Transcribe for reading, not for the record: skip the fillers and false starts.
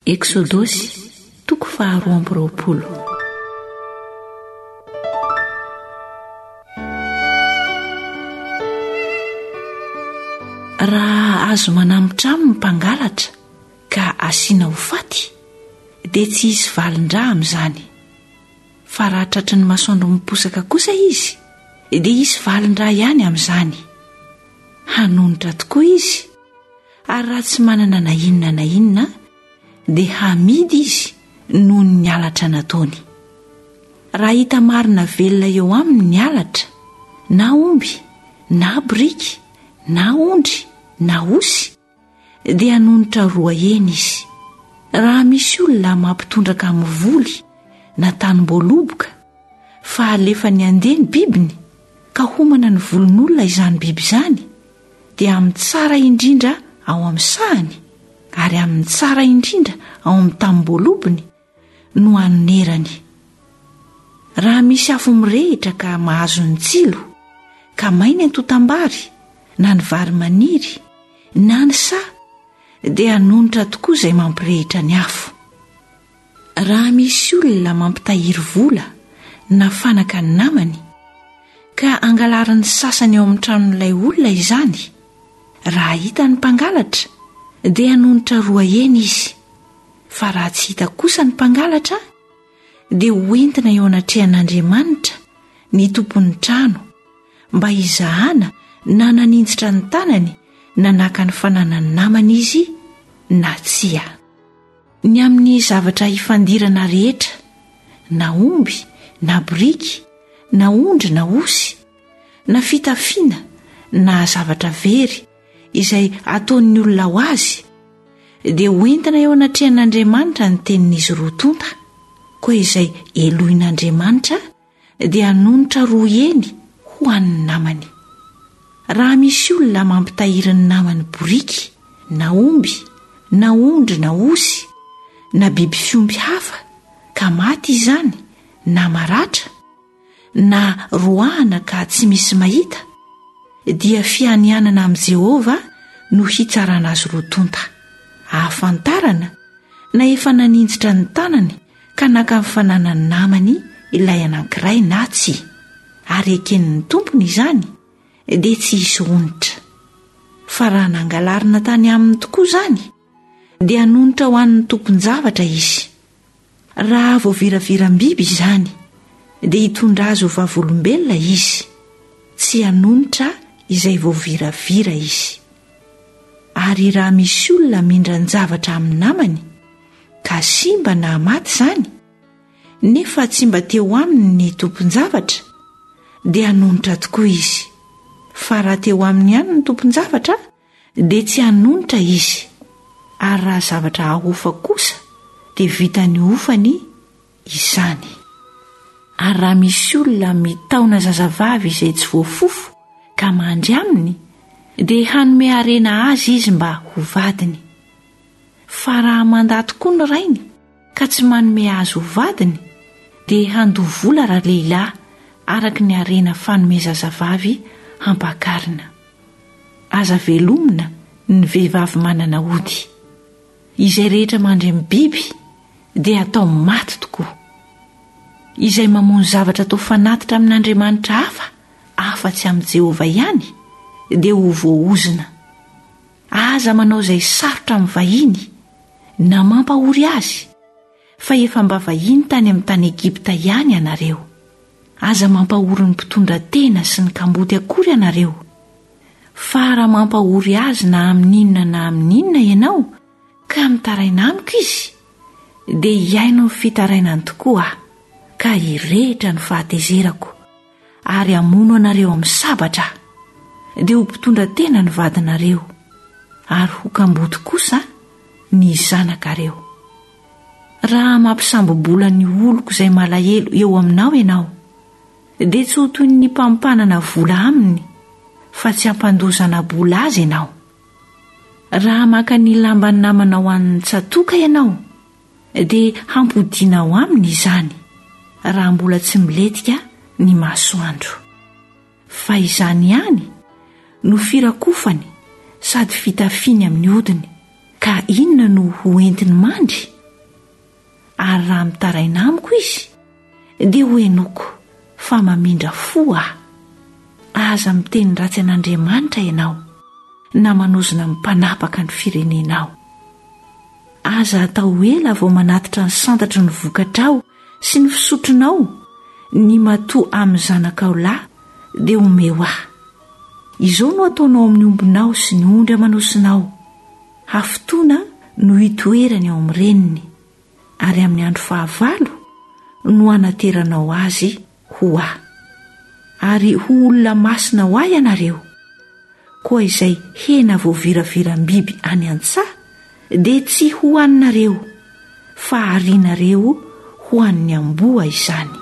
Eksodosy toko 12. Raha azo manamitra aminy mpangalatra ka asiana ho faty dia tsy hisy valindra amin'izany, fa raha tratry ny masoandro miposaka kosa izy dia hisy valindra ihany amin'izany. Hanonitra tokoa izy, ary raha tsy manana na inona dia hamidy izy noho ny halatra nataony. Raha hita marina velona eo aminy ny halatra, na omby, na biriky, na ondry, na osy, dia hanonitra roa eny izy. Raha misy olona mampitondraka amin'ny voly na tanim-boaloboka fa alefa ny andeha ny bibiny ka homana ny volon'olona izany biby izany, dia amin'ny tsara indrindra ao amin'ny sahany ary amin'ny tsara indrindra ao amin'ny tanim-boalobony no anonerany. Raha misy afo mirehitra ka mahazo ny tsilo ka mainy antotam-bary na ny vary maniry na ny sa, dia hanonitra tokoa izay mampirehitra ny afo. Raha misy olona mampitahiry vola na fanaka ny namany ka angalarin'ny sasany ao amin'ny tranon'ilay olona izany, raha hita ny mpangalatra dia hanonitra roa eny izy. Fa raha tsy hita kosa ny mpangalatra dia hoentina eo anatrehan'Andriamanitra ny tompon'ny trano mba hizahana na naninjitra ny tanany na naka ny fananany namany izy na tsia. Ny amin'ny zavatra hifandirana rehetra, na omby, na biriky, na ondry, na osy, na fitafiana, na zavatra very izay ataon'ny olona ho azy, dia hoentina eo anatrehan'Andriamanitra ny tenin'izy roa tonta, koa izay elohin'Andriamanitra dia hanonitra roa eny ho an'ny namany. Raha misy olona mampitahiry ny namany biriky, na omby, na ondry, na osy, na biby fiompy hafa ka maty izany na maratra na roahana ka tsy misy mahita, dia fianianana amin'i Jehova no hitsarana azy roa tonta, ahafantarana na efa naninjitra ny tanany ka naka ny fananany namany ilay anankiray na tsia, ary eken'ny tompony izany dia tsy hisy onitra. Fa raha nangalarina tany aminy tokoa izany dia hanonitra ho an'ny tompon-javatra izy. Raha voaviraviram-biby izany dia hitondra azy ho vavolombelona izy, tsy hanonitra izay voaviravira izy. Ary raha misy olona mindra ny zavatra amin'ny namany ka simba na maty izany, nefa tsy mba teo aminy ny tompon-javatra, dia hanonitra tokoa izy. Fa raha teo aminy ihany ny tompon-javatra dia tsy hanonitra izy. Ary raha zavatra ahofa kosa dia vita ny ofany izany. Ary raha misy olona mitaona zazavavy izay tsy voafofo ka mandry aminy, dia hanome harena azy izy mba ho vadiny. Fa raha manda tokoa ny rainy ka tsy manome azy ho vadiny, dia handovola raha lehilahy araka ny harena fanome zazavavy hampakarina. Aza velomina ny vehivavy manana hody. Izay rehetra mandry amin'ny biby dia atao maty tokoa. Izay mamono zavatra atao fanatitra amin'Andriamanitra afa-tsy amin'ny Jehova ihany, dia ho voaozina. Aza manao izay sarotra amin'ny vahiny na mampahory azy, fa efa mba vahiny tany amin'ny tany Egipta ihany ianareo. Aza mampahory ny mpitondra tena sy ny kamboty akory ianareo. Fa raha mampahory azy na amin'inona na amin'inona ianao ka mitaraina amiko izy, dia hiaino ny fitarainany tokoa aho, ka hirehitra ny fahatezerako ary hamono anareo amin'ny sabatra, dia ho mpitondra tena ny vadinareo ary ho kamboty kosa ny zanakareo. Raha mampisambobola ny oloko izay malahelo eo aminao ianao, dia tsy ho toy ny mpampanana vola aminy, fa tsy hampandozana bola azy ianao. Raha maka ny lamba ny namana ho an'ny tsatoka ianao, dia hampodiana ho aminy izany, raha mbola tsy miletika ny masoandro. Fa izany ihany no firakofany sady fitafiny amin'ny hodiny, ka inona no ho entiny mandry ary raha mitaraina amiko izy dia ho henoko fa mamindra fo aho. Aza miteny ratsy an'Andriamanitra ianao na manozona mipanapaka ny firenenao. Aza atao ela vao manatitra ny santatry ny vokatrao sy ny fisotronao, ny matoa amin'ny zanakao lahy dia omeo aho. Izao no ataonao amin'ny ombinao sy ny ondry amanosinao. Hafotoana no hitoerany ao amin'ny reniny, ary amin'ny andro fahavalo no anateranao azy ho aho. Ary ho olona masina ho ahy ianareo, koa izay hena voaviraviram-biby any an-tsaha dia tsy ho aninareo, fa arianareo ho an'ny amboa izany.